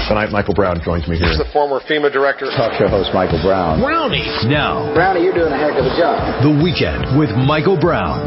Tonight, Michael Brown joins me here. He's the former FEMA director. Talk show host Michael Brown. Brownie. Now. Brownie, you're doing a heck of a job. The Weekend with Michael Brown.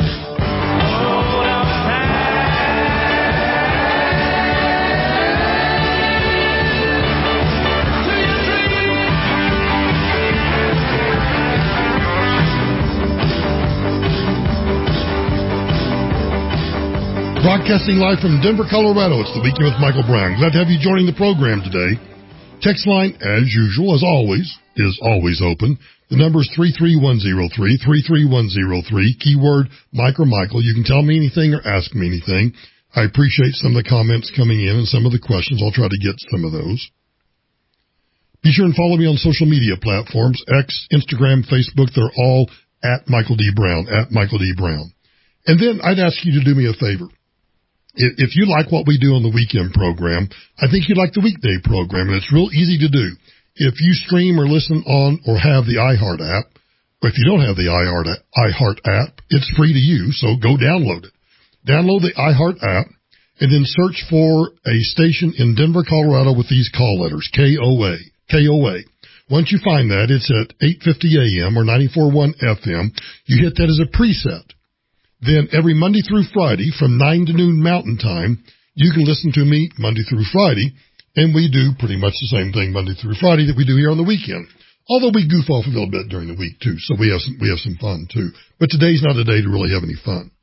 Broadcasting live from Denver, Colorado, it's the Weekend with Michael Brown. Glad to have you joining the program today. Text line, as usual, as always, is always open. The number is 33103, 33103, keyword Mike or Michael. You can tell me anything or ask me anything. I appreciate some of the comments coming in and some of the questions. I'll try to get some of those. Be sure and follow me on social media platforms, X, Instagram, Facebook. They're all at Michael D. Brown, at Michael D. Brown. And then I'd ask you to do me a favor. If you like what we do on the weekend program, I think you'd like the weekday program, and it's real easy to do. If you stream or listen on or have the iHeart app, or if you don't have the iHeart app, it's free to use, so go download it. Download the iHeart app, and then search for a station in Denver, Colorado with these call letters, KOA, KOA. Once you find that, it's at 850 AM or 94.1 FM. You hit that as a preset. Then every Monday through Friday from 9 to noon Mountain Time, you can listen to me Monday through Friday, and we do pretty much the same thing Monday through Friday that we do here on the weekend. Although we goof off a little bit during the week too, so we have some fun too. But today's not a day to really have any fun.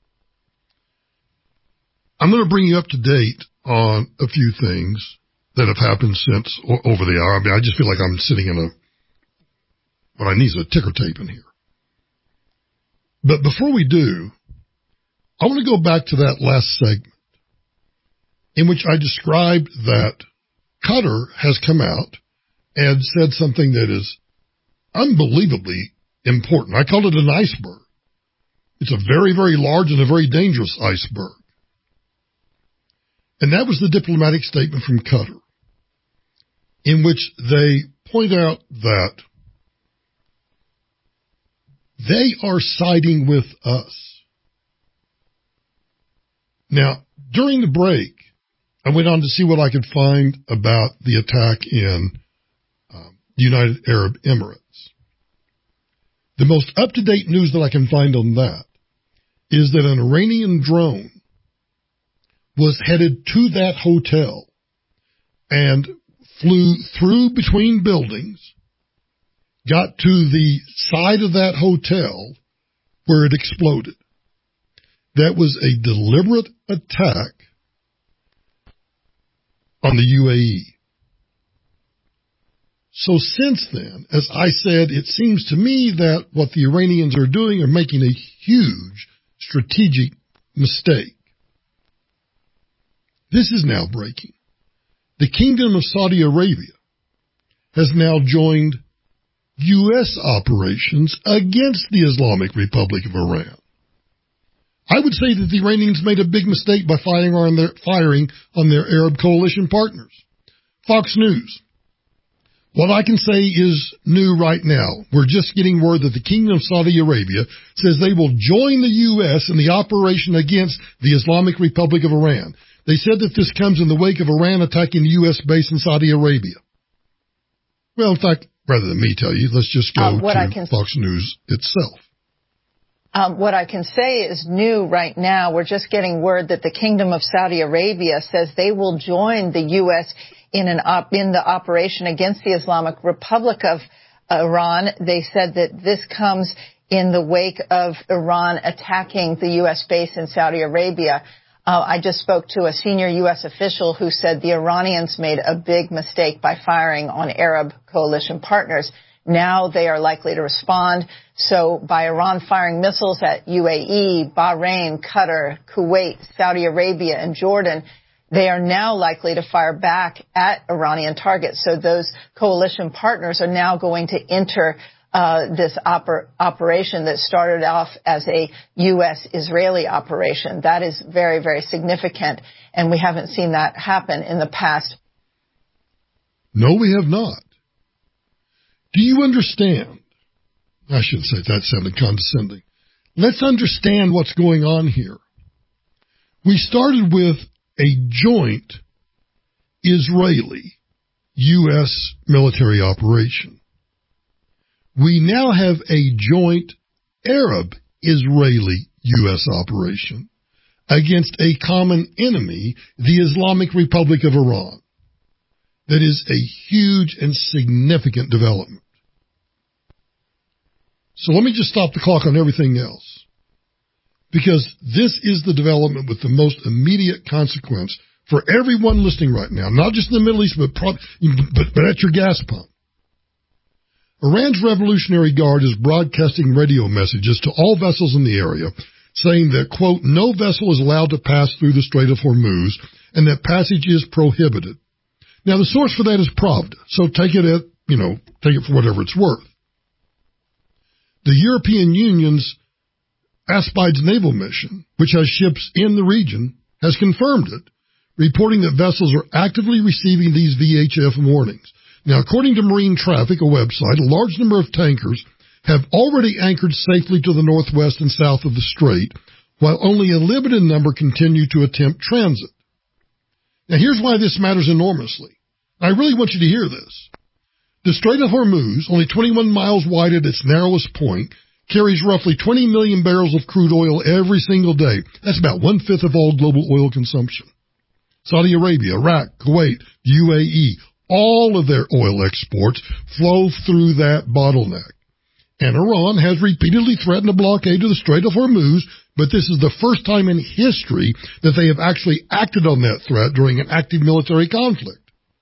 I'm going to bring you up to date on a few things that have happened since over the hour. I mean, I just feel like I'm sitting in what I need is a ticker tape in here. But before we do, I want to go back to that last segment in which I described that Qatar has come out and said something that is unbelievably important. I called it an iceberg. It's a very, very large and a very dangerous iceberg. And that was the diplomatic statement from Qatar, in which they point out that they are siding with us. Now, during the break, I went on to see what I could find about the attack in the United Arab Emirates. The most up-to-date news that I can find on that is that an Iranian drone was headed to that hotel and flew through between buildings, got to the side of that hotel where it exploded. That was a deliberate attack on the UAE. So since then, as I said, it seems to me that what the Iranians are doing are making a huge strategic mistake. This is now breaking. The Kingdom of Saudi Arabia has now joined U.S. operations against the Islamic Republic of Iran. I would say that the Iranians made a big mistake by firing on their Arab coalition partners. Fox News. What I can say is new right now. We're just getting word that the Kingdom of Saudi Arabia says they will join the U.S. in the operation against the Islamic Republic of Iran. They said that this comes in the wake of Iran attacking the U.S. base in Saudi Arabia. Well, in fact, rather than me tell you, let's just go to Fox News itself. What I can say is new right now. We're just getting word that the Kingdom of Saudi Arabia says they will join the U.S. in the operation against the Islamic Republic of Iran. They said that this comes in the wake of Iran attacking the U.S. base in Saudi Arabia. I just spoke to a senior U.S. official who said the Iranians made a big mistake by firing on Arab coalition partners. Now they are likely to respond. So by Iran firing missiles at UAE, Bahrain, Qatar, Kuwait, Saudi Arabia, and Jordan, they are now likely to fire back at Iranian targets. So those coalition partners are now going to enter this operation that started off as a U.S.-Israeli operation. That is very, very significant, and we haven't seen that happen in the past. No, we have not. Do you understand? I shouldn't say that sounded condescending. Let's understand what's going on here. We started with a joint Israeli U.S. military operation. We now have a joint Arab-Israeli-U.S. operation against a common enemy, the Islamic Republic of Iran. That is a huge and significant development. So let me just stop the clock on everything else, because this is the development with the most immediate consequence for everyone listening right now, not just in the Middle East, but at your gas pump. Iran's Revolutionary Guard is broadcasting radio messages to all vessels in the area saying that, quote, no vessel is allowed to pass through the Strait of Hormuz and that passage is prohibited. Now, the source for that is Pravda, so take it for whatever it's worth. The European Union's Aspides naval mission, which has ships in the region, has confirmed it, reporting that vessels are actively receiving these VHF warnings. Now, according to Marine Traffic, a website, a large number of tankers have already anchored safely to the northwest and south of the strait, while only a limited number continue to attempt transit. Now, here's why this matters enormously. I really want you to hear this. The Strait of Hormuz, only 21 miles wide at its narrowest point, carries roughly 20 million barrels of crude oil every single day. That's about 1/5 of all global oil consumption. Saudi Arabia, Iraq, Kuwait, the UAE, all of their oil exports flow through that bottleneck. And Iran has repeatedly threatened a blockade of the Strait of Hormuz, but this is the first time in history that they have actually acted on that threat during an active military conflict.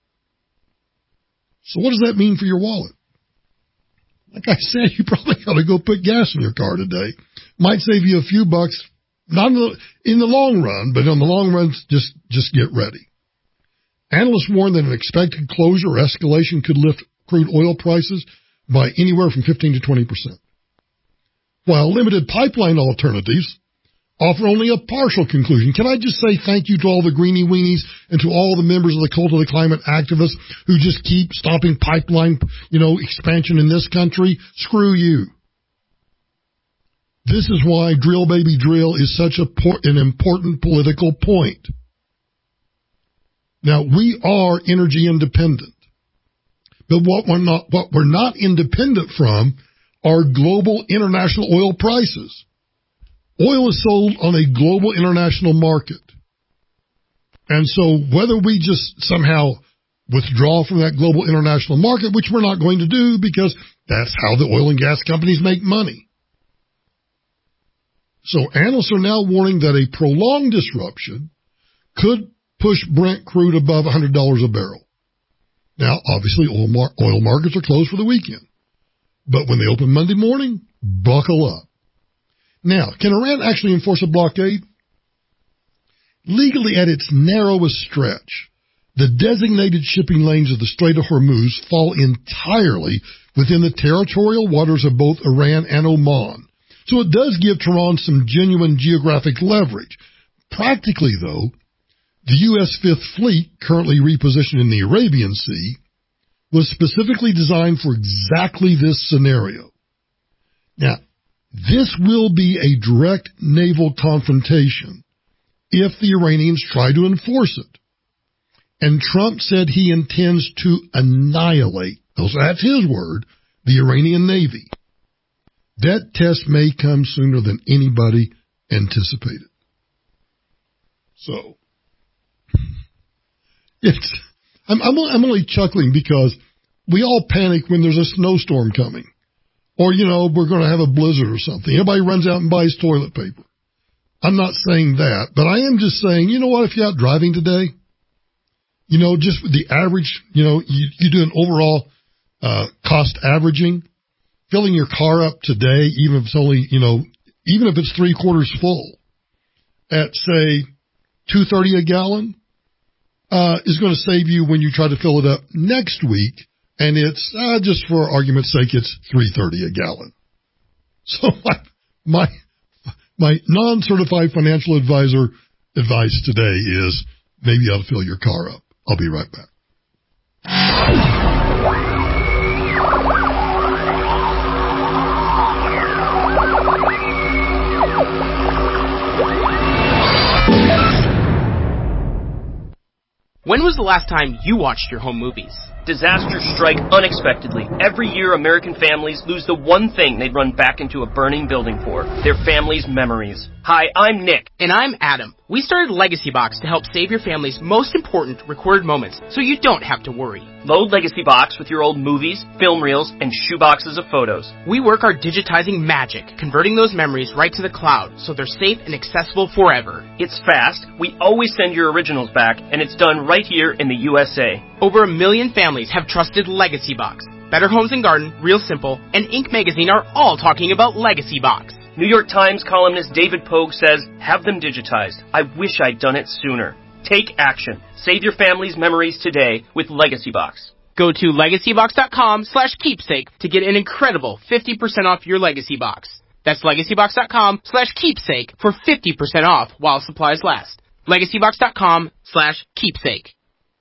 So what does that mean for your wallet? Like I said, you probably ought to go put gas in your car today. Might save you a few bucks, not in the long run, but in the long run, just get ready. Analysts warn that an expected closure or escalation could lift crude oil prices by anywhere from 15 to 20%. While limited pipeline alternatives offer only a partial conclusion. Can I just say thank you to all the greenie weenies and to all the members of the Cult of the Climate activists who just keep stopping pipeline, expansion in this country? Screw you. This is why Drill Baby Drill is such an important political point. Now, we are energy independent. But what we're not independent from are global international oil prices. Oil is sold on a global international market. And so whether we just somehow withdraw from that global international market, which we're not going to do because that's how the oil and gas companies make money. So analysts are now warning that a prolonged disruption could push Brent crude above $100 a barrel. Now, obviously, oil markets are closed for the weekend. But when they open Monday morning, buckle up. Now, can Iran actually enforce a blockade? Legally, at its narrowest stretch, the designated shipping lanes of the Strait of Hormuz fall entirely within the territorial waters of both Iran and Oman. So it does give Tehran some genuine geographic leverage. Practically, though, the U.S. Fifth Fleet, currently repositioned in the Arabian Sea, was specifically designed for exactly this scenario. Now, this will be a direct naval confrontation if the Iranians try to enforce it. And Trump said he intends to annihilate, that's his word, the Iranian Navy. That test may come sooner than anybody anticipated. So, I'm only chuckling because we all panic when there's a snowstorm coming. Or, we're going to have a blizzard or something. Everybody runs out and buys toilet paper. I'm not saying that, but I am just saying, you know what, if you're out driving today, just with the average, you do an overall cost averaging, filling your car up today, even if it's only, even if it's 3/4 full, at, say, $2.30 a gallon, is going to save you when you try to fill it up next week. And it's, just for argument's sake, it's $3.30 a gallon. So my non-certified financial advisor advice today is maybe you ought to fill your car up. I'll be right back. When was the last time you watched your home movies? Disasters strike unexpectedly. Every year, American families lose the one thing they'd run back into a burning building for, their family's memories. Hi, I'm Nick. And I'm Adam. We started Legacy Box to help save your family's most important recorded moments so you don't have to worry. Load Legacy Box with your old movies, film reels, and shoeboxes of photos. We work our digitizing magic, converting those memories right to the cloud so they're safe and accessible forever. It's fast, we always send your originals back, and it's done right here in the USA. Over 1 million families have trusted Legacy Box. Better Homes and Garden, Real Simple, and Inc. magazine are all talking about Legacy Box. New York Times columnist David Pogue says, have them digitized. I wish I'd done it sooner. Take action. Save your family's memories today with Legacy Box. Go to legacybox.com/keepsake to get an incredible 50% off your Legacy Box. That's legacybox.com/keepsake for 50% off while supplies last. legacybox.com/keepsake.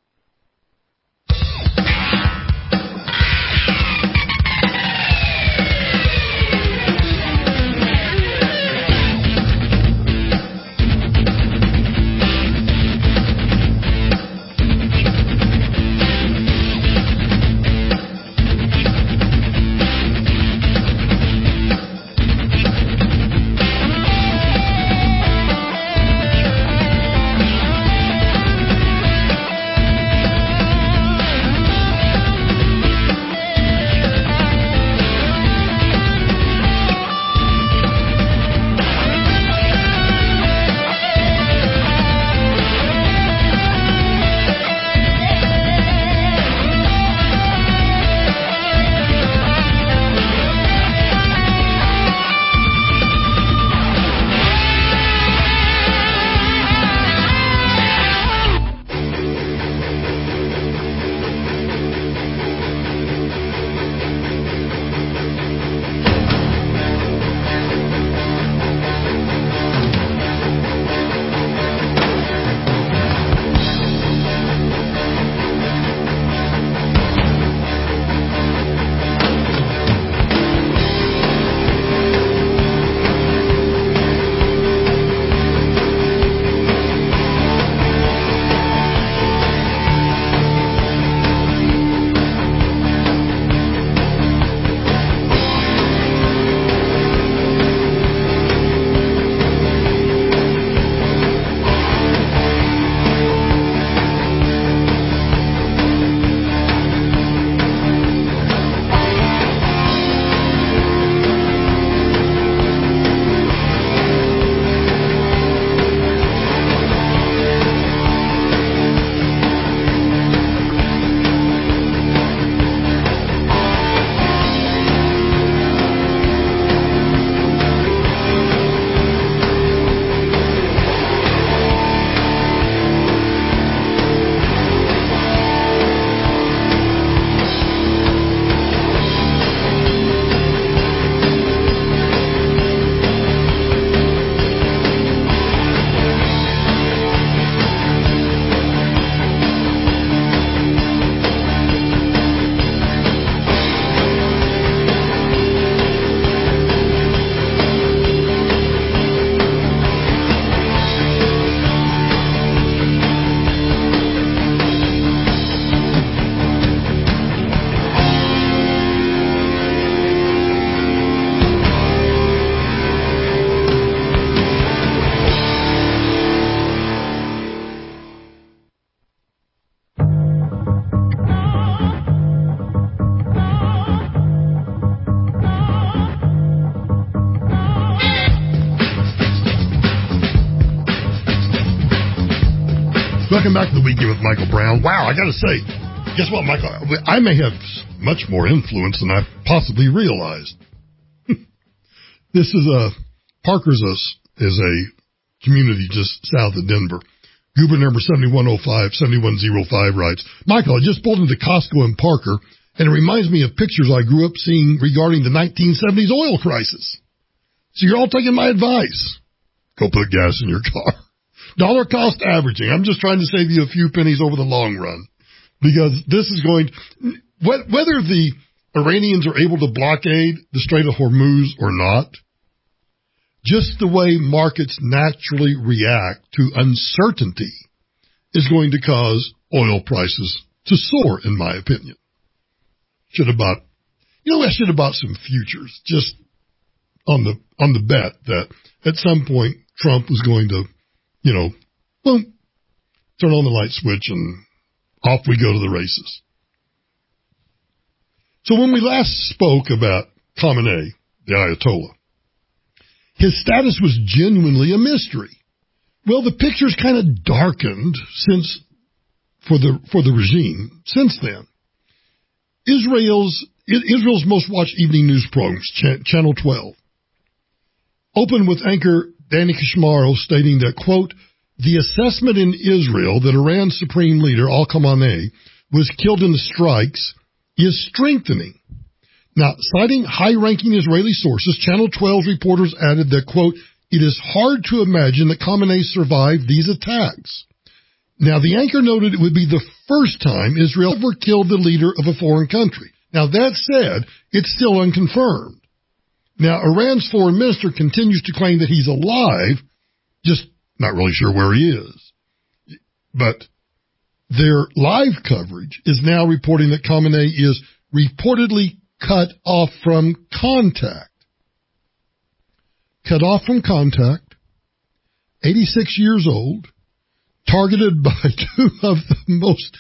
Welcome back to the Weekend with Michael Brown. Wow, I got to say, guess what, Michael? I may have much more influence than I possibly realized. This is Parker's is a community just south of Denver. Goober number 7105 writes, Michael, I just pulled into Costco in Parker, and it reminds me of pictures I grew up seeing regarding the 1970s oil crisis. So you're all taking my advice. Go put gas in your car. Dollar cost averaging. I'm just trying to save you a few pennies over the long run, because this is going, whether the Iranians are able to blockade the Strait of Hormuz or not, just the way markets naturally react to uncertainty is going to cause oil prices to soar, in my opinion. I should have bought some futures just on the bet that at some point Trump was going to, boom, turn on the light switch and off we go to the races. So when we last spoke about Khamenei, the Ayatollah, his status was genuinely a mystery. Well, the picture's kind of darkened for the regime since then. Israel's most watched evening news programs, Channel 12, opened with anchor Danny Kashmaro stating that, quote, the assessment in Israel that Iran's supreme leader, al-Khamenei, was killed in the strikes is strengthening. Now, citing high-ranking Israeli sources, Channel 12's reporters added that, quote, it is hard to imagine that Khamenei survived these attacks. Now, the anchor noted it would be the first time Israel ever killed the leader of a foreign country. Now, that said, it's still unconfirmed. Now, Iran's foreign minister continues to claim that he's alive, just not really sure where he is. But their live coverage is now reporting that Khamenei is reportedly cut off from contact. Cut off from contact, 86 years old, targeted by two of the most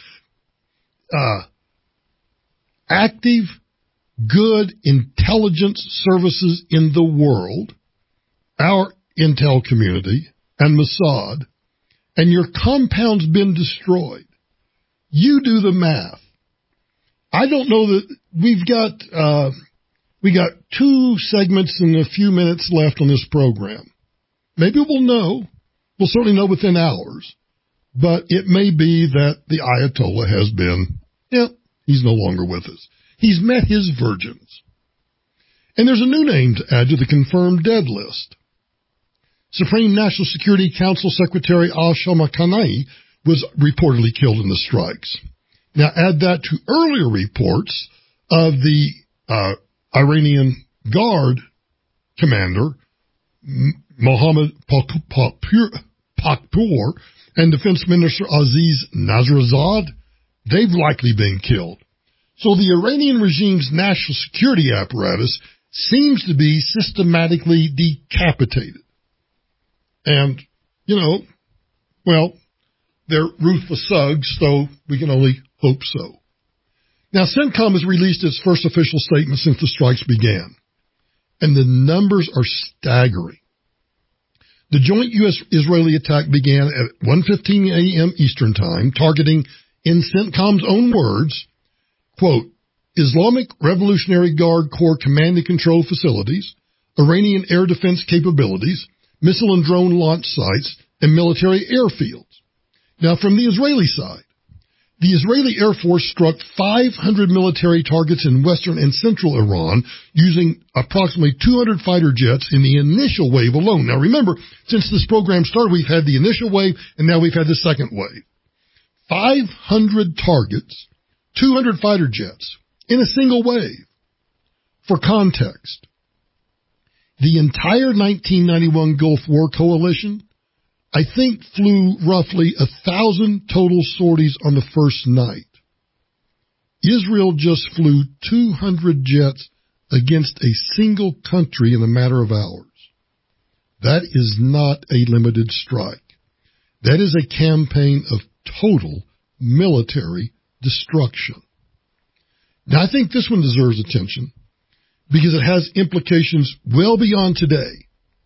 active, good intelligence services in the world, our intel community and Mossad, and your compound's been destroyed. You do the math. I don't know that we got 2 segments and a few minutes left on this program. Maybe we'll know. We'll certainly know within hours. But it may be that the Ayatollah has been, he's no longer with us. He's met his virgins. And there's a new name to add to the confirmed dead list. Supreme National Security Council Secretary al-Shamakhani was reportedly killed in the strikes. Now add that to earlier reports of the Iranian Guard commander, Mohammad Pakpour, and Defense Minister Aziz Nasrazad. They've likely been killed. So the Iranian regime's national security apparatus seems to be systematically decapitated. And, they're ruthless thugs, so we can only hope so. Now, CENTCOM has released its first official statement since the strikes began, and the numbers are staggering. The joint U.S.-Israeli attack began at 1:15 a.m. Eastern Time, targeting, in CENTCOM's own words, quote, Islamic Revolutionary Guard Corps command and control facilities, Iranian air defense capabilities, missile and drone launch sites, and military airfields. Now, from the Israeli side, the Israeli Air Force struck 500 military targets in western and central Iran using approximately 200 fighter jets in the initial wave alone. Now, remember, since this program started, we've had the initial wave, and now we've had the second wave. 500 targets, 200 fighter jets in a single wave. For context, the entire 1991 Gulf War coalition, I think, flew roughly 1,000 total sorties on the first night. Israel just flew 200 jets against a single country in a matter of hours. That is not a limited strike. That is a campaign of total military destruction. Now, I think this one deserves attention because it has implications well beyond today.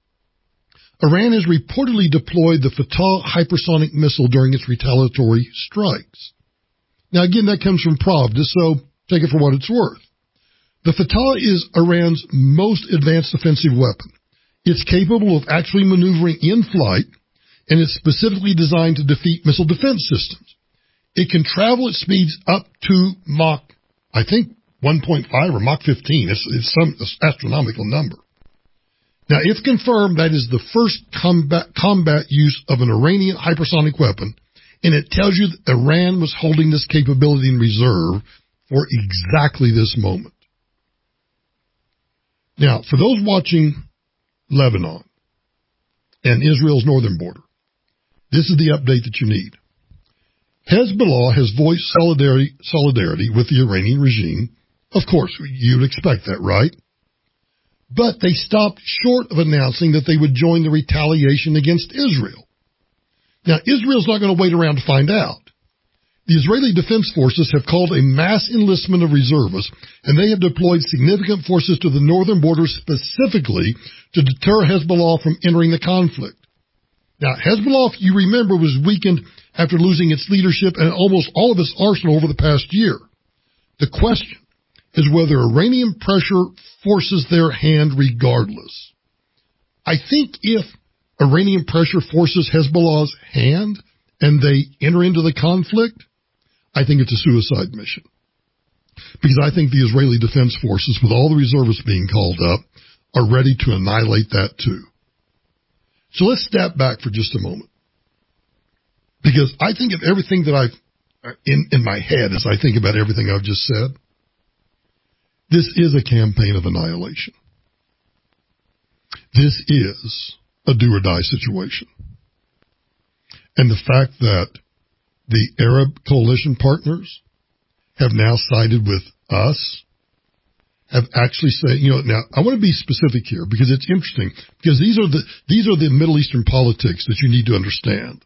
Iran has reportedly deployed the Fatah hypersonic missile during its retaliatory strikes. Now, again, that comes from Pravda, so take it for what it's worth. The Fatah is Iran's most advanced offensive weapon. It's capable of actually maneuvering in flight, and it's specifically designed to defeat missile defense systems. It can travel at speeds up to Mach, I think, 1.5 or Mach 15. It's some astronomical number. Now, if confirmed, that is the first combat use of an Iranian hypersonic weapon, and it tells you that Iran was holding this capability in reserve for exactly this moment. Now, for those watching Lebanon and Israel's northern border, this is the update that you need. Hezbollah has voiced solidarity with the Iranian regime. Of course, you'd expect that, right? But they stopped short of announcing that they would join the retaliation against Israel. Now, Israel's not going to wait around to find out. The Israeli Defense Forces have called a mass enlistment of reservists, and they have deployed significant forces to the northern border specifically to deter Hezbollah from entering the conflict. Now, Hezbollah, if you remember, was weakened after losing its leadership and almost all of its arsenal over the past year. The question is whether Iranian pressure forces their hand regardless. I think if Iranian pressure forces Hezbollah's hand and they enter into the conflict, I think it's a suicide mission. Because I think the Israeli Defense Forces, with all the reservists being called up, are ready to annihilate that too. So let's step back for just a moment. Because I think of everything that I've in my head as I think about everything I've just said. This is a campaign of annihilation. This is a do-or-die situation. And the fact that the Arab coalition partners have now sided with us, have actually said, now I want to be specific here because it's interesting, because these are the Middle Eastern politics that you need to understand.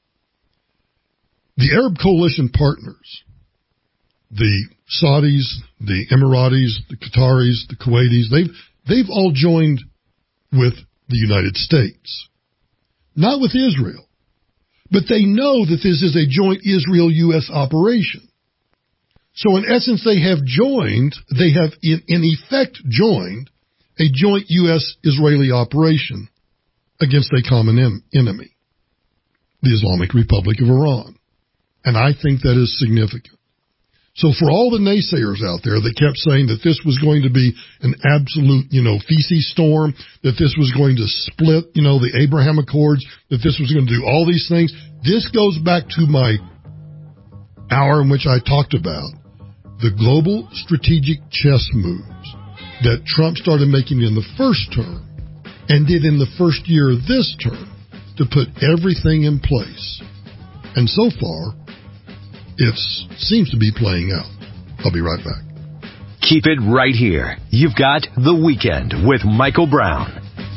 The Arab coalition partners, the Saudis, the Emiratis, the Qataris, the Kuwaitis, they've all joined with the United States, not with Israel. But they know that this is a joint Israel-U.S. operation. So in essence, they have in effect joined a joint U.S.-Israeli operation against a common enemy, the Islamic Republic of Iran. And I think that is significant. So for all the naysayers out there that kept saying that this was going to be an absolute, feces storm, that this was going to split, the Abraham Accords, that this was going to do all these things, this goes back to my hour in which I talked about the global strategic chess moves that Trump started making in the first term and did in the first year of this term to put everything in place. And so far, it seems to be playing out. I'll be right back. Keep it right here. You've got The Weekend with Michael Brown.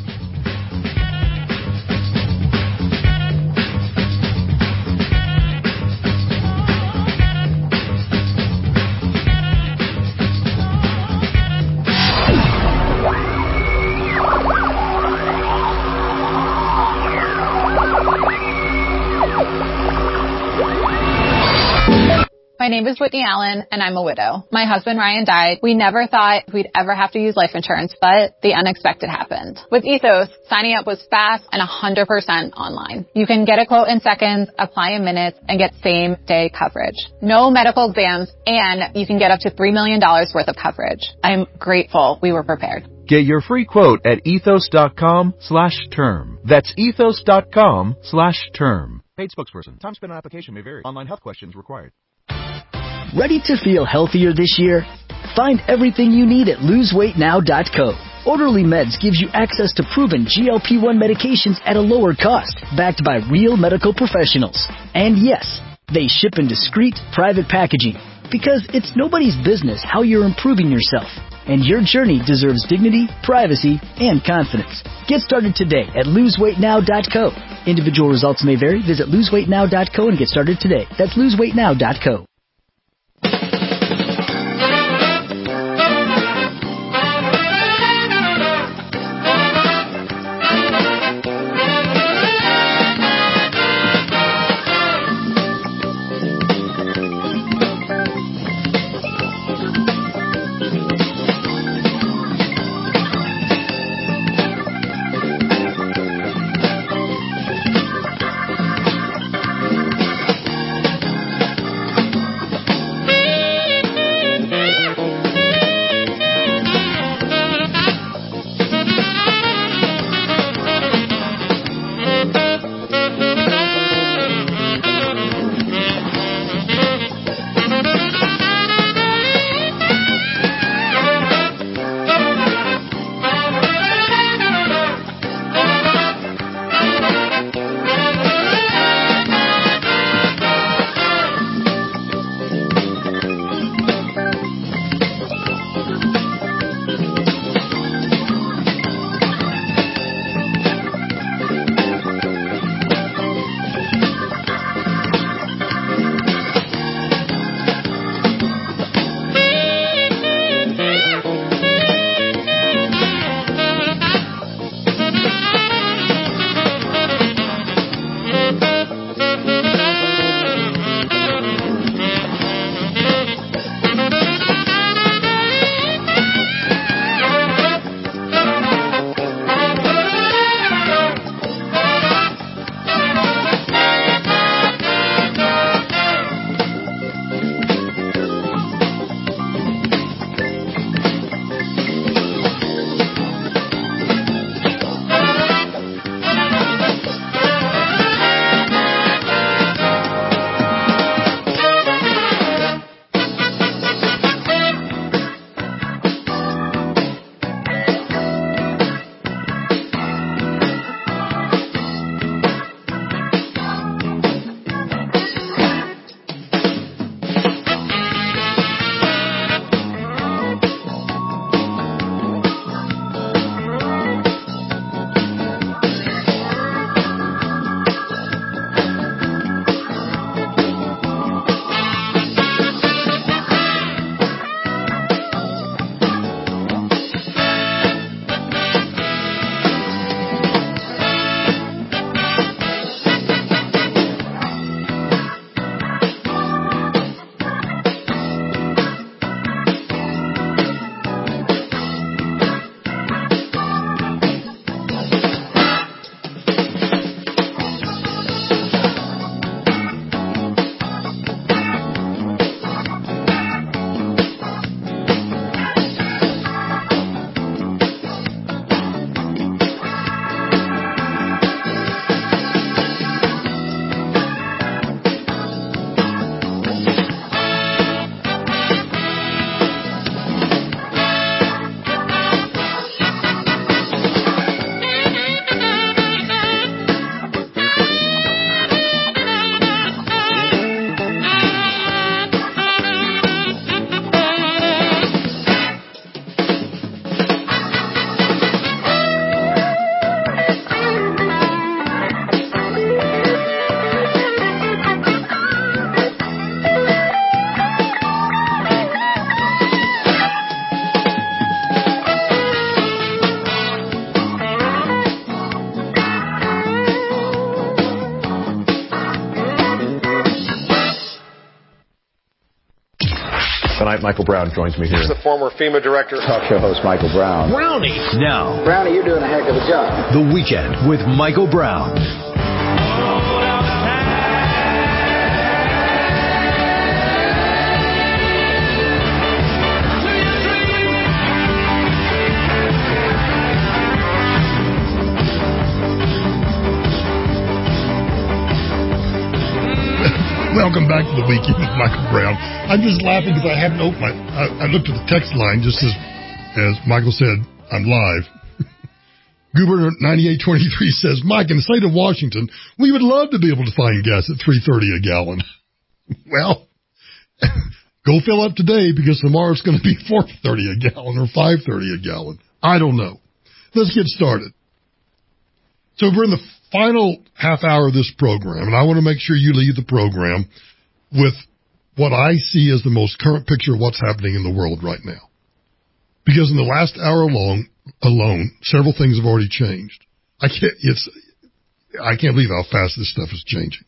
My name is Whitney Allen, and I'm a widow. My husband, Ryan, died. We never thought we'd ever have to use life insurance, but the unexpected happened. With Ethos, signing up was fast and 100% online. You can get a quote in seconds, apply in minutes, and get same-day coverage. No medical exams, and you can get up to $3 million worth of coverage. I'm grateful we were prepared. Get your free quote at ethos.com/term. That's ethos.com/term. Paid spokesperson. Time spent on application may vary. Online health questions required. Ready to feel healthier this year? Find everything you need at loseweightnow.co. Orderly Meds gives you access to proven GLP-1 medications at a lower cost, backed by real medical professionals. And yes, they ship in discreet, private packaging, because it's nobody's business how you're improving yourself. And your journey deserves dignity, privacy, and confidence. Get started today at loseweightnow.co. Individual results may vary. Visit loseweightnow.co and get started today. That's loseweightnow.co. Michael Brown joins me here. He's the former FEMA director. Talk show host Michael Brown. Brownie. Now, Brownie, you're doing a heck of a job. The Weekend with Michael Brown. Welcome back to The Weekend with Michael Brown. I'm just laughing because I hadn't opened I looked at the text line just as Michael said, I'm live. Goober 9823 says, Mike, in the state of Washington, we would love to be able to find gas at $3.30 a gallon. Well, go fill up today because tomorrow it's going to be $4.30 a gallon or $5.30 a gallon. I don't know. Let's get started. So we're in the final half hour of this program, and I want to make sure you leave the program with what I see as the most current picture of what's happening in the world right now. Because in the last hour alone, several things have already changed. I can't believe how fast this stuff is changing.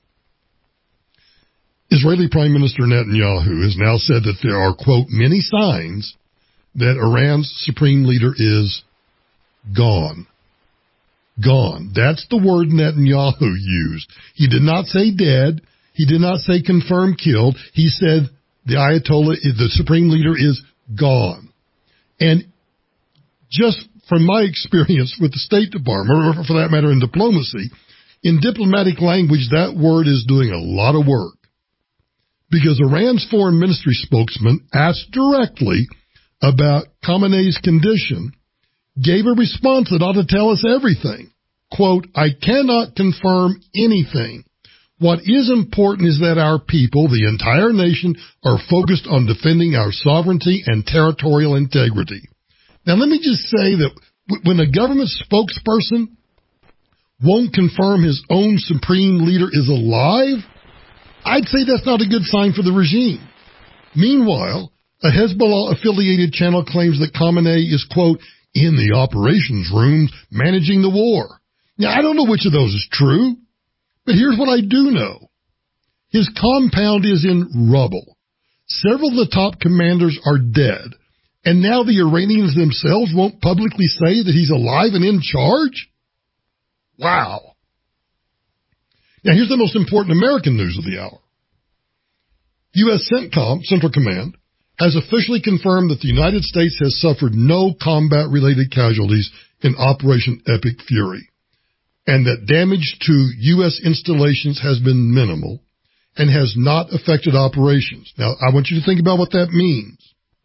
Israeli Prime Minister Netanyahu has now said that there are, quote, many signs that Iran's supreme leader is gone. Gone. That's the word Netanyahu used. He did not say dead. He did not say confirmed killed. He said the Ayatollah, the supreme leader, is gone. And just from my experience with the State Department, or for that matter in diplomacy, in diplomatic language, that word is doing a lot of work. Because Iran's foreign ministry spokesman asked directly about Khamenei's condition, gave a response that ought to tell us everything. Quote, I cannot confirm anything. What is important is that our people, the entire nation, are focused on defending our sovereignty and territorial integrity. Now, let me just say that when a government spokesperson won't confirm his own supreme leader is alive, I'd say that's not a good sign for the regime. Meanwhile, a Hezbollah-affiliated channel claims that Khamenei is, quote, in the operations room managing the war. Now, I don't know which of those is true, but here's what I do know. His compound is in rubble. Several of the top commanders are dead, and now the Iranians themselves won't publicly say that he's alive and in charge? Wow. Now, here's the most important American news of the hour. U.S. CENTCOM, Central Command, has officially confirmed that the United States has suffered no combat-related casualties in Operation Epic Fury, and that damage to U.S. installations has been minimal and has not affected operations. Now, I want you to think about what that means.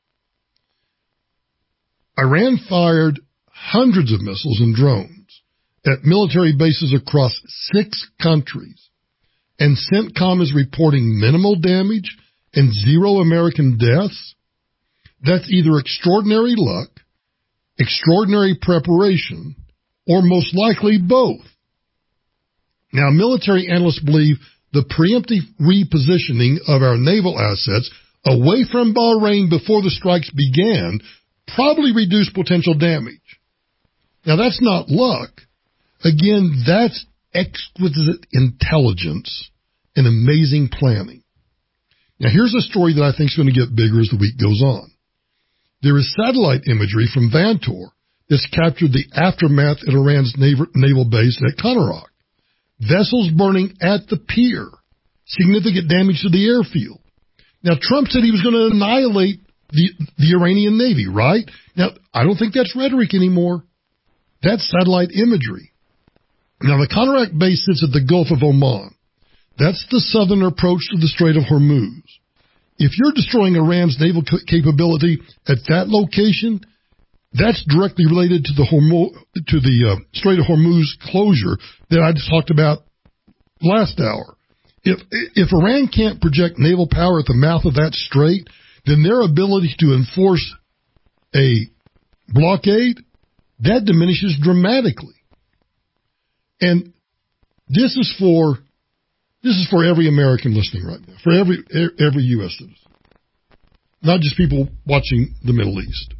Iran fired hundreds of missiles and drones at military bases across 6 countries, and CENTCOM is reporting minimal damage and 0 American deaths. That's either extraordinary luck, extraordinary preparation, or most likely both. Now, military analysts believe the preemptive repositioning of our naval assets away from Bahrain before the strikes began probably reduced potential damage. Now, that's not luck. Again, that's exquisite intelligence and amazing planning. Now, here's a story that I think is going to get bigger as the week goes on. There is satellite imagery from Vantor that's captured the aftermath at Iran's naval base at Konarak. Vessels burning at the pier. Significant damage to the airfield. Now, Trump said he was going to annihilate the Iranian Navy, right? Now, I don't think that's rhetoric anymore. That's satellite imagery. Now, the Konarak base sits at the Gulf of Oman. That's the southern approach to the Strait of Hormuz. If you're destroying Iran's naval capability at that location, that's directly related to the Strait of Hormuz closure that I just talked about last hour. If Iran can't project naval power at the mouth of that strait, then their ability to enforce a blockade, that diminishes dramatically. And this is for every American listening right now, for every U.S. citizen, not just people watching the Middle East.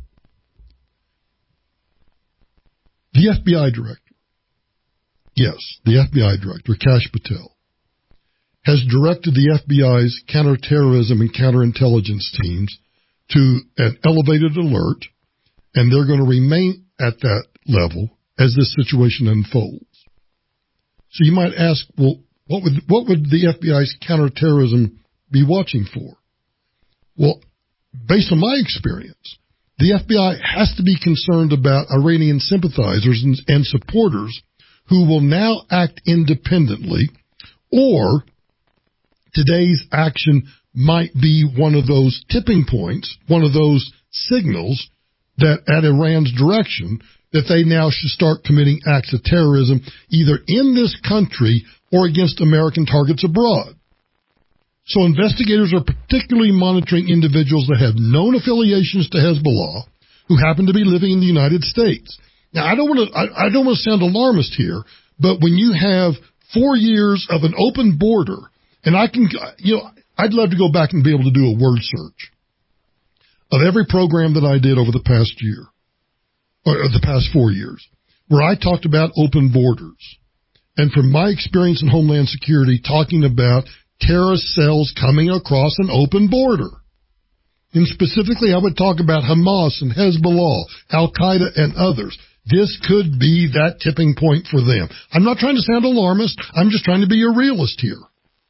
The FBI director, yes, the FBI director, Kash Patel, has directed the FBI's counterterrorism and counterintelligence teams to an elevated alert, and they're going to remain at that level as this situation unfolds. So you might ask, well, what would the FBI's counterterrorism be watching for? Well, based on my experience, the FBI has to be concerned about Iranian sympathizers and supporters who will now act independently, or today's action might be one of those tipping points, one of those signals that at Iran's direction that they now should start committing acts of terrorism either in this country or against American targets abroad. So investigators are particularly monitoring individuals that have known affiliations to Hezbollah who happen to be living in the United States. Now, I don't want to sound alarmist here, but when you have 4 years of an open border, and I'd love to go back and be able to do a word search of every program that I did over the past year, or the past 4 years, where I talked about open borders. And from my experience in Homeland Security, talking about terrorist cells coming across an open border. And specifically, I would talk about Hamas and Hezbollah, Al-Qaeda, and others. This could be that tipping point for them. I'm not trying to sound alarmist. I'm just trying to be a realist here.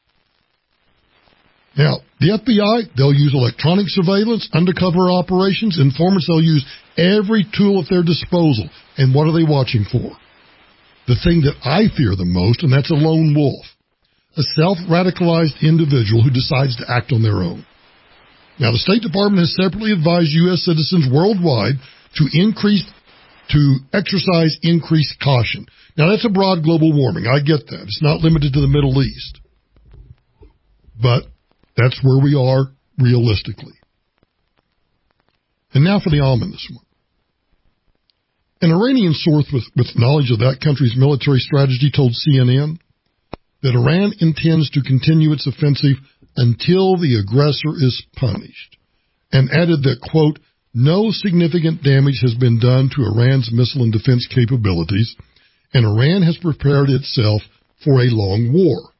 Now, the FBI, they'll use electronic surveillance, undercover operations, informants. They'll use every tool at their disposal. And what are they watching for? The thing that I fear the most, and that's a lone wolf, a self-radicalized individual who decides to act on their own. Now, the State Department has separately advised U.S. citizens worldwide to exercise increased caution. Now, that's a broad global warming. I get that. It's not limited to the Middle East. But that's where we are realistically. And now for the ominous one. An Iranian source with knowledge of that country's military strategy told CNN that Iran intends to continue its offensive until the aggressor is punished, and added that, quote, no significant damage has been done to Iran's missile and defense capabilities, and Iran has prepared itself for a long war.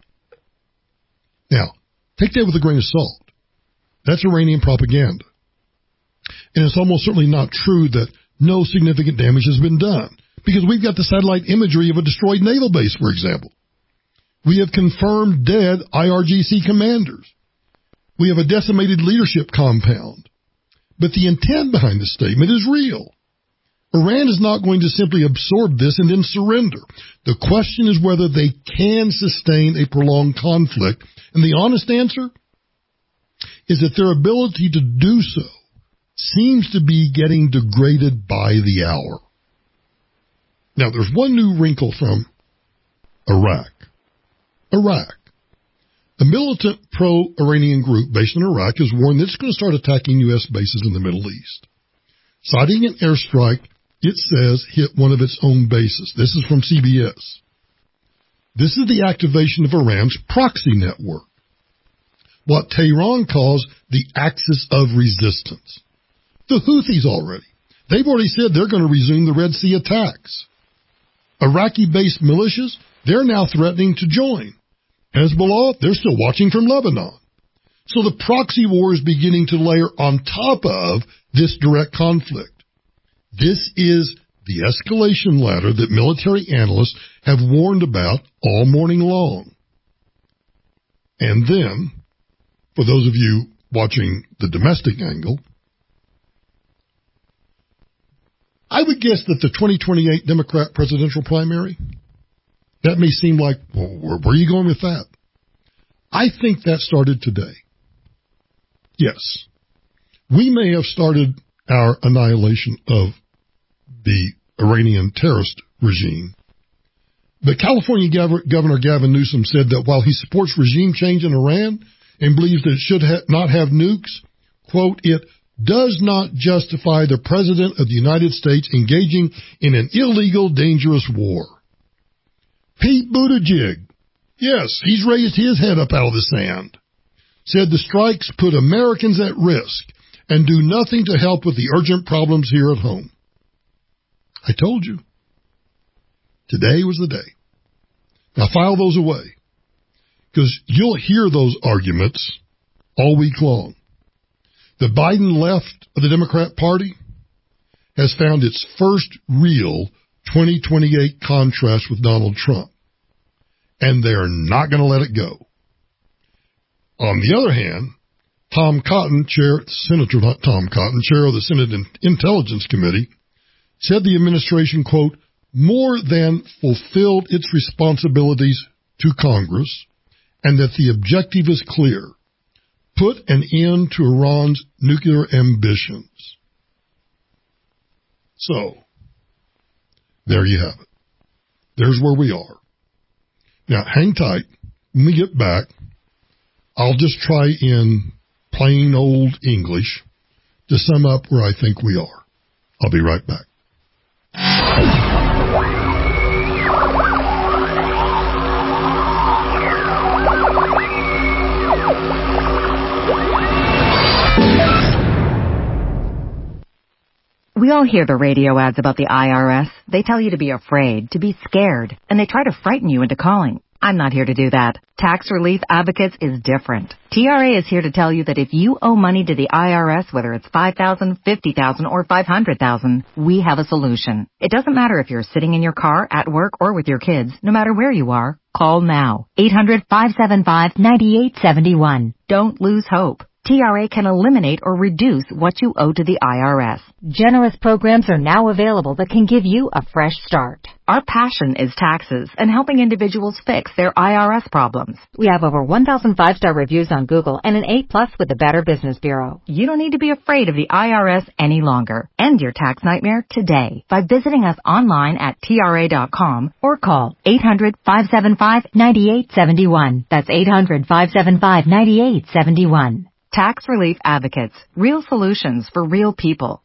Now, take that with a grain of salt. That's Iranian propaganda. And it's almost certainly not true that no significant damage has been done, because we've got the satellite imagery of a destroyed naval base, for example. We have confirmed dead IRGC commanders. We have a decimated leadership compound. But the intent behind the statement is real. Iran is not going to simply absorb this and then surrender. The question is whether they can sustain a prolonged conflict. And the honest answer is that their ability to do so seems to be getting degraded by the hour. Now, there's one new wrinkle from Iraq. A militant pro-Iranian group based in Iraq has warned that it's going to start attacking U.S. bases in the Middle East. Citing an airstrike, it says hit one of its own bases. This is from CBS. This is the activation of Iran's proxy network, what Tehran calls the axis of resistance. The Houthis they've already said they're going to resume the Red Sea attacks. Iraqi-based militias, they're now threatening to join. Hezbollah, they're still watching from Lebanon. So the proxy war is beginning to layer on top of this direct conflict. This is the escalation ladder that military analysts have warned about all morning long. And then, for those of you watching the domestic angle, I would guess that the 2028 Democrat presidential primary, that may seem like, well, where are you going with that? I think that started today. Yes. We may have started our annihilation of the Iranian terrorist regime, but California Governor Gavin Newsom said that while he supports regime change in Iran and believes that it should not have nukes, quote, it does not justify the President of the United States engaging in an illegal, dangerous war. Pete Buttigieg, yes, he's raised his head up out of the sand, said the strikes put Americans at risk and do nothing to help with the urgent problems here at home. I told you. Today was the day. Now file those away, because you'll hear those arguments all week long. The Biden left of the Democrat Party has found its first real 2028 contrast with Donald Trump, and they're not going to let it go. On the other hand, Senator Tom Cotton, chair of the Senate Intelligence Committee, said the administration, quote, more than fulfilled its responsibilities to Congress, and that the objective is clear: put an end to Iran's nuclear ambitions. So, there you have it. There's where we are. Now, hang tight. When we get back, I'll just try in plain old English to sum up where I think we are. I'll be right back. We all hear the radio ads about the IRS. They tell you to be afraid, to be scared, and they try to frighten you into calling. I'm not here to do that. Tax Relief Advocates is different. TRA is here to tell you that if you owe money to the IRS, whether it's $5,000, $50,000, or $500,000, we have a solution. It doesn't matter if you're sitting in your car, at work, or with your kids. No matter where you are, call now. 800-575-9871. Don't lose hope. TRA can eliminate or reduce what you owe to the IRS. Generous programs are now available that can give you a fresh start. Our passion is taxes and helping individuals fix their IRS problems. We have over 1,000 5-star reviews on Google and an 8+ with the Better Business Bureau. You don't need to be afraid of the IRS any longer. End your tax nightmare today by visiting us online at TRA.com or call 800-575-9871. That's 800-575-9871. Tax Relief Advocates. Real solutions for real people.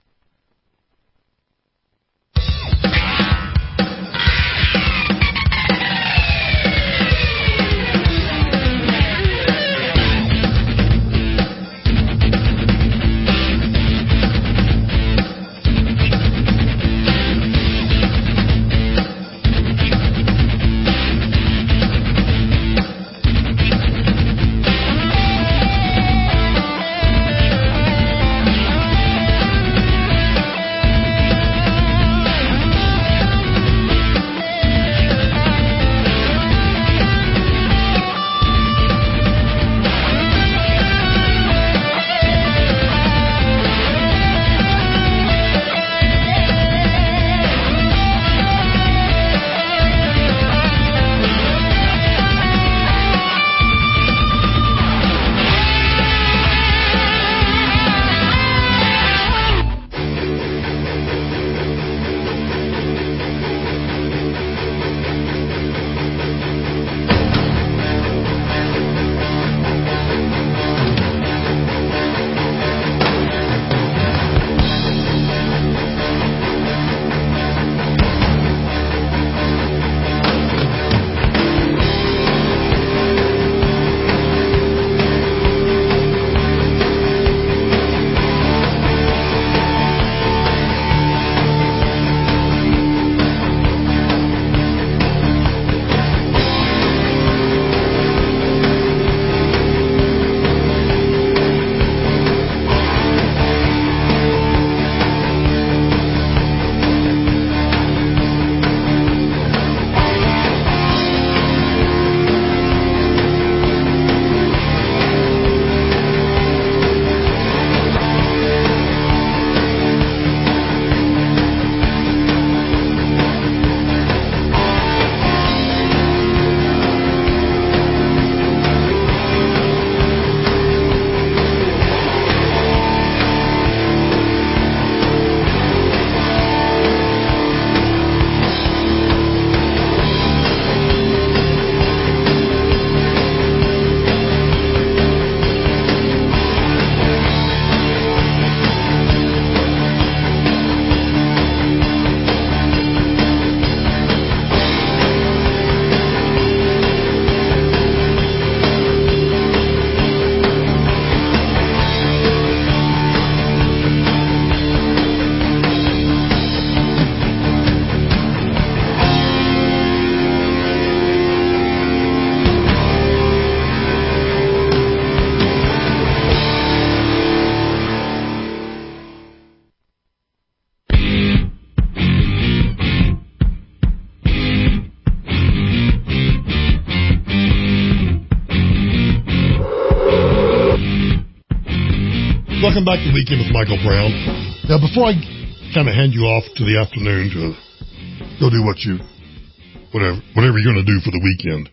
Welcome back to Weekend with Michael Brown. Now, before I kind of hand you off to the afternoon to go do whatever you're going to do for the weekend,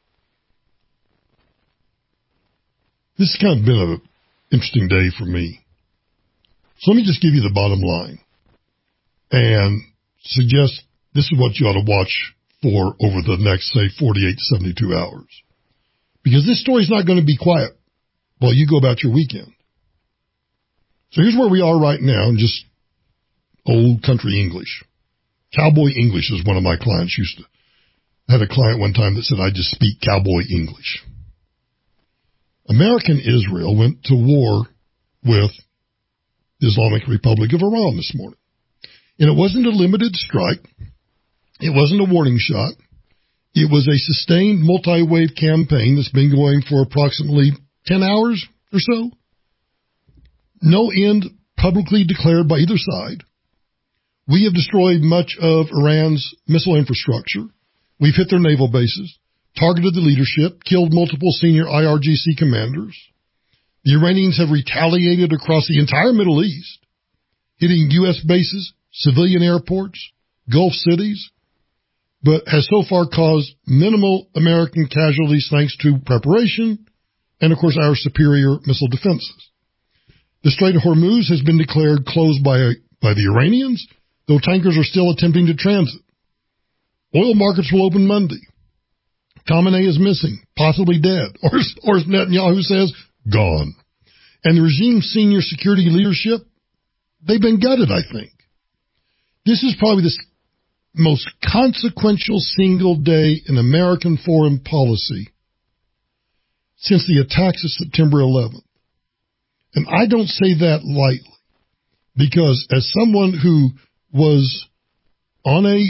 this has kind of been an interesting day for me. So let me just give you the bottom line and suggest this is what you ought to watch for over the next, say, 48 to 72 hours. Because this story's not going to be quiet while you go about your weekend. So here's where we are right now in just old country English. Cowboy English is one of my clients I had a client one time that said, I just speak cowboy English. American Israel went to war with the Islamic Republic of Iran this morning. And it wasn't a limited strike. It wasn't a warning shot. It was a sustained multi-wave campaign that's been going for approximately 10 hours or so. No end publicly declared by either side. We have destroyed much of Iran's missile infrastructure. We've hit their naval bases, targeted the leadership, killed multiple senior IRGC commanders. The Iranians have retaliated across the entire Middle East, hitting U.S. bases, civilian airports, Gulf cities, but has so far caused minimal American casualties thanks to preparation and, of course, our superior missile defenses. The Strait of Hormuz has been declared closed by the Iranians, though tankers are still attempting to transit. Oil markets will open Monday. Khamenei is missing, possibly dead, or as Netanyahu says, gone. And the regime's senior security leadership, they've been gutted, I think. This is probably the most consequential single day in American foreign policy since the attacks of September 11th. And I don't say that lightly, because as someone who was on a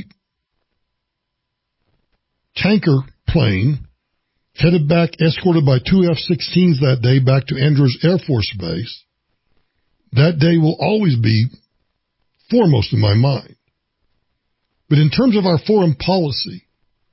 tanker plane, headed back, escorted by two F-16s that day back to Andrews Air Force Base, that day will always be foremost in my mind. But in terms of our foreign policy,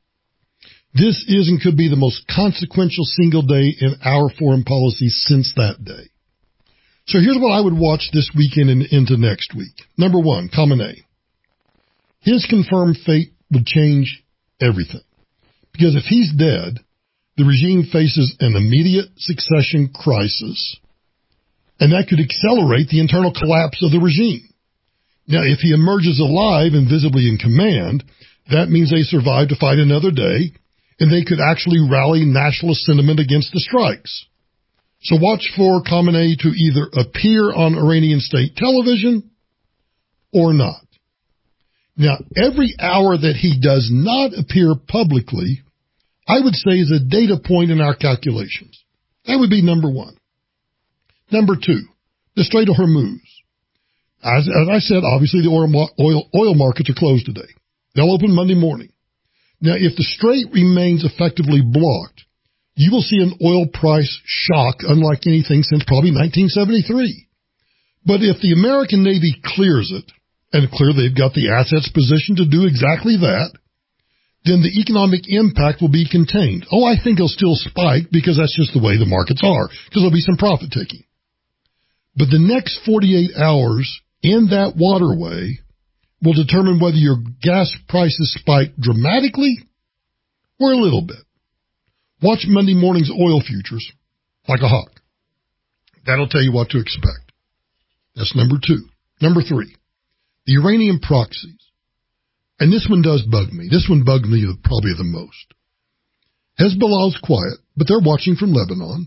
this is and could be the most consequential single day in our foreign policy since that day. So here's what I would watch this weekend and into next week. Number one, Khamenei. His confirmed fate would change everything. Because if he's dead, the regime faces an immediate succession crisis, and that could accelerate the internal collapse of the regime. Now, if he emerges alive and visibly in command, that means they survive to fight another day, and they could actually rally nationalist sentiment against the strikes. So watch for Khamenei to either appear on Iranian state television or not. Now, every hour that he does not appear publicly, I would say is a data point in our calculations. That would be number one. Number two, the Strait of Hormuz. As I said, obviously the oil markets are closed today. They'll open Monday morning. Now, if the strait remains effectively blocked, you will see an oil price shock unlike anything since probably 1973. But if the American Navy clears it, and clearly they've got the assets positioned to do exactly that, then the economic impact will be contained. Oh, I think it'll still spike because that's just the way the markets are, because there'll be some profit taking. But the next 48 hours in that waterway will determine whether your gas prices spike dramatically or a little bit. Watch Monday morning's oil futures like a hawk. That'll tell you what to expect. That's number two. Number three, the Iranian proxies. And this one does bug me. This one bugged me probably the most. Hezbollah's quiet, but they're watching from Lebanon.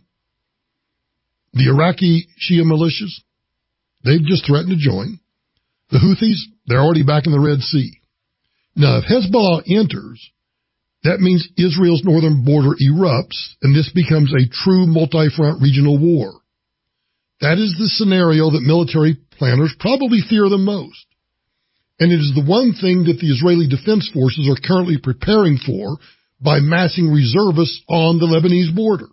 The Iraqi Shia militias, they've just threatened to join. The Houthis, they're already back in the Red Sea. Now, if Hezbollah enters, that means Israel's northern border erupts, and this becomes a true multi-front regional war. That is the scenario that military planners probably fear the most. And it is the one thing that the Israeli Defense Forces are currently preparing for by massing reservists on the Lebanese border.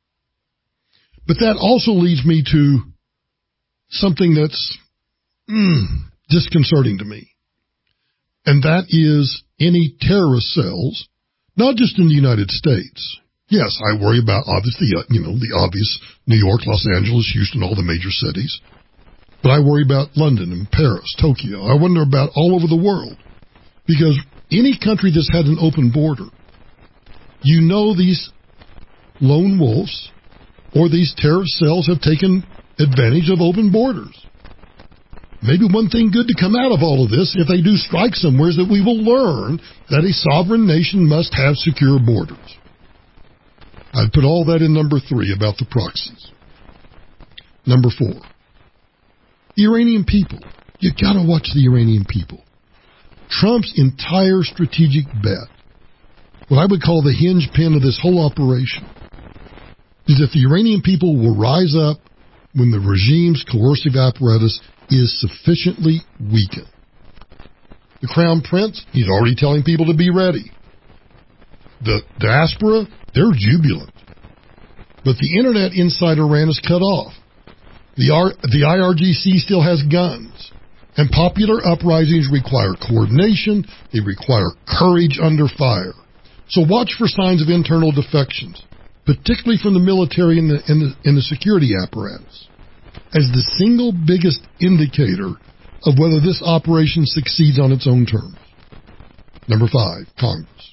But that also leads me to something that's disconcerting to me. And that is any terrorist cells, not just in the United States. Yes, I worry about obviously, the obvious New York, Los Angeles, Houston, all the major cities. But I worry about London and Paris, Tokyo. I wonder about all over the world. Because any country that's had an open border, you know these lone wolves or these terrorist cells have taken advantage of open borders. Maybe one thing good to come out of all of this, if they do strike somewhere, is that we will learn that a sovereign nation must have secure borders. I'd put all that in number 3 about the proxies. Number 4, the Iranian people. You gotta watch the Iranian people. Trump's entire strategic bet, what I would call the hinge pin of this whole operation, is that the Iranian people will rise up when the regime's coercive apparatus is sufficiently weakened. The Crown Prince, he's already telling people to be ready. The diaspora, they're jubilant. But the internet inside Iran is cut off. The IRGC still has guns. And popular uprisings require coordination. They require courage under fire. So watch for signs of internal defections, particularly from the military and the security apparatus, as the single biggest indicator of whether this operation succeeds on its own terms. Number 5, Congress.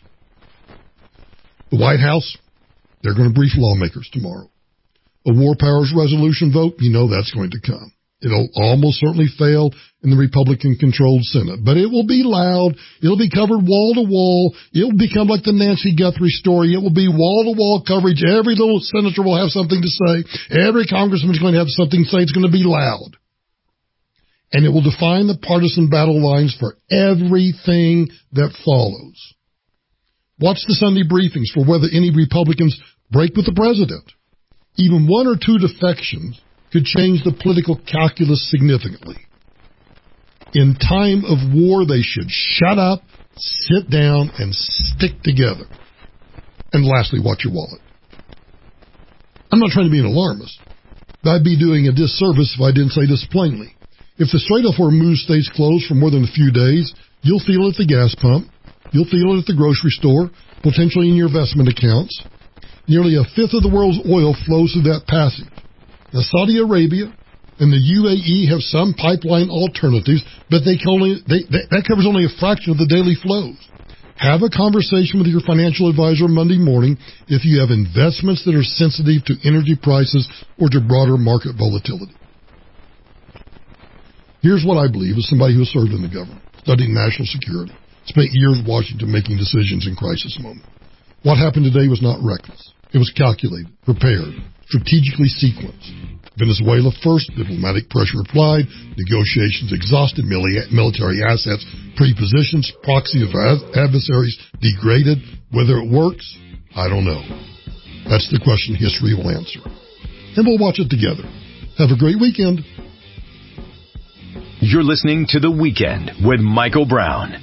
The White House, they're going to brief lawmakers tomorrow. A war powers resolution vote, you know that's going to come. It'll almost certainly fail in the Republican-controlled Senate, but it will be loud. It'll be covered wall to wall. It'll become like the Nancy Guthrie story. It will be wall-to-wall coverage. Every little senator will have something to say. Every congressman is going to have something to say. It's going to be loud. And it will define the partisan battle lines for everything that follows. Watch the Sunday briefings for whether any Republicans break with the president. Even 1 or 2 defections could change the political calculus significantly. In time of war, they should shut up, sit down, and stick together. And lastly, watch your wallet. I'm not trying to be an alarmist, but I'd be doing a disservice if I didn't say this plainly. If the Strait of Hormuz stays closed for more than a few days, you'll feel it at the gas pump, you'll feel it at the grocery store, potentially in your investment accounts. Nearly a fifth of the world's oil flows through that passage. Now, Saudi Arabia and the UAE have some pipeline alternatives, but that covers only a fraction of the daily flows. Have a conversation with your financial advisor Monday morning if you have investments that are sensitive to energy prices or to broader market volatility. Here's what I believe as somebody who has served in the government, studied national security, spent years in Washington making decisions in crisis moments. What happened today was not reckless. It was calculated, prepared, strategically sequenced. Venezuela first, diplomatic pressure applied, negotiations exhausted, military assets pre-positioned, proxy of adversaries degraded. Whether it works, I don't know. That's the question history will answer. And we'll watch it together. Have a great weekend. You're listening to The Weekend with Michael Brown.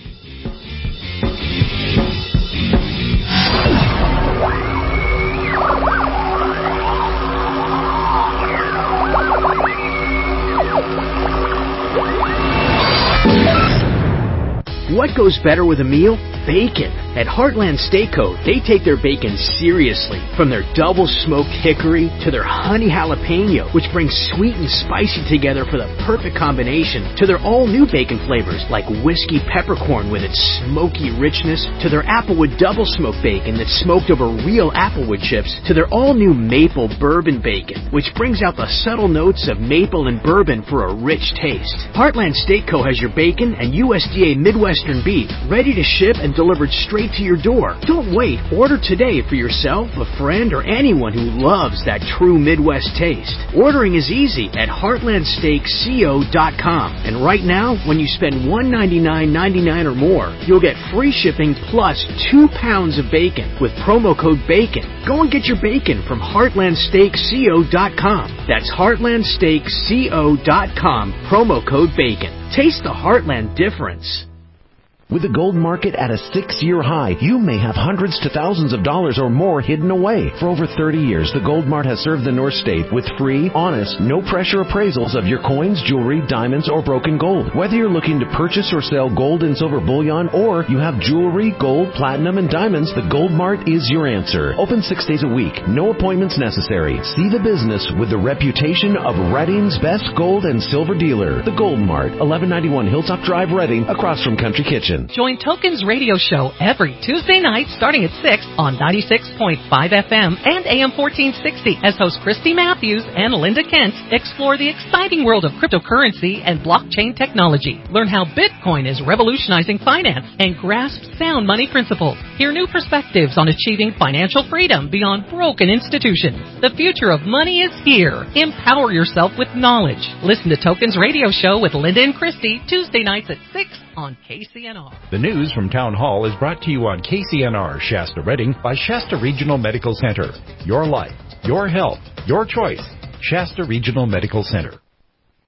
What goes better with a meal? Bacon. At Heartland Steakco, they take their bacon seriously. From their double smoked hickory to their honey jalapeno, which brings sweet and spicy together for the perfect combination, to their all-new bacon flavors like whiskey peppercorn with its smoky richness, to their applewood double smoked bacon that's smoked over real applewood chips, to their all-new maple bourbon bacon, which brings out the subtle notes of maple and bourbon for a rich taste. Heartland Steakco has your bacon and USDA Midwestern beef ready to ship and delivered straight to your door. Don't wait. Order today for yourself, a friend, or anyone who loves that true Midwest taste. Ordering is easy at heartlandsteakco.com. And right now, when you spend $199.99 or more, you'll get free shipping plus 2 pounds of bacon with promo code BACON. Go and get your bacon from heartlandsteakco.com. That's heartlandsteakco.com, promo code BACON. Taste the Heartland difference. With the gold market at a 6-year high, you may have hundreds to thousands of dollars or more hidden away. For over 30 years, the Gold Mart has served the North State with free, honest, no-pressure appraisals of your coins, jewelry, diamonds, or broken gold. Whether you're looking to purchase or sell gold and silver bullion, or you have jewelry, gold, platinum, and diamonds, the Gold Mart is your answer. Open 6 days a week. No appointments necessary. See the business with the reputation of Redding's best gold and silver dealer. The Gold Mart, 1191 Hilltop Drive, Redding, across from Country Kitchen. Join Tokens Radio Show every Tuesday night starting at 6 on 96.5 FM and AM 1460 as hosts Christy Matthews and Linda Kent explore the exciting world of cryptocurrency and blockchain technology. Learn how Bitcoin is revolutionizing finance and grasp sound money principles. Hear new perspectives on achieving financial freedom beyond broken institutions. The future of money is here. Empower yourself with knowledge. Listen to Tokens Radio Show with Linda and Christy Tuesday nights at 6 on KCNR. The news from Town Hall is brought to you on KCNR Shasta Redding by Shasta Regional Medical Center. Your life, your health, your choice. Shasta Regional Medical Center.